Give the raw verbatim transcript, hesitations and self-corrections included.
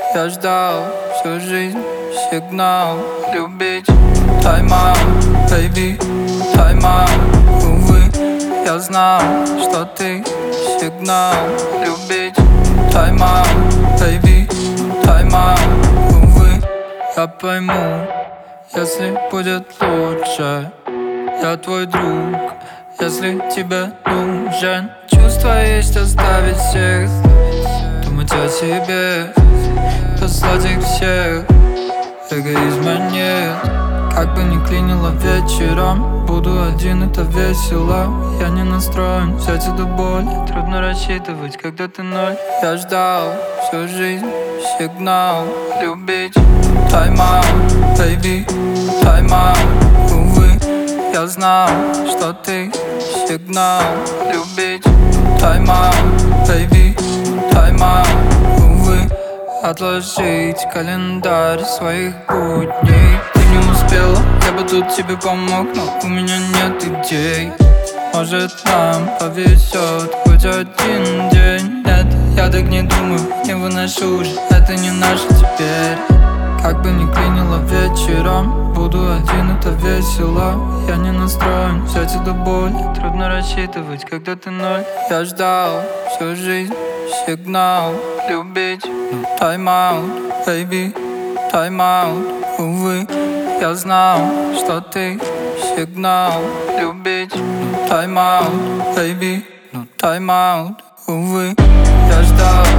Я ждал всю жизнь сигнал любить. Тайм-аут, baby, тайм-аут. Увы, я знал, что ты сигнал любить. Тайм-аут, baby, тайм-аут. Увы, я пойму, если будет лучше. Я твой друг, если тебе нужен. Чувства есть оставить всех, думать о себе, послать их всех. Эгоизма нет, как бы ни клинило вечером. Буду один, это весело. Я не настроен взять эту боль. Трудно рассчитывать, когда ты ноль. Я ждал всю жизнь сигнал любить. Тайм-аут, baby, тайм-аут. Увы, я знал, что ты сигнал любить. Тайм-аут, baby, тайм-аут. Увы, отложить календарь своих будней. Ты не успела, я бы тут тебе помог, но у меня нет идей. Может, нам повезет хоть один день. Нет, я так не думаю, не выношу уже, это не наше теперь. Как бы ни клинило вечером, буду один, это весело. Я не настроен взять эту боль. Трудно рассчитывать, когда ты ноль. Я ждал всю жизнь сигнал любить. Тайм-аут, baby, тайм-аут. Увы, я знал, что ты сигнал любить. Тайм-аут, baby, тайм-аут. Увы, я ждал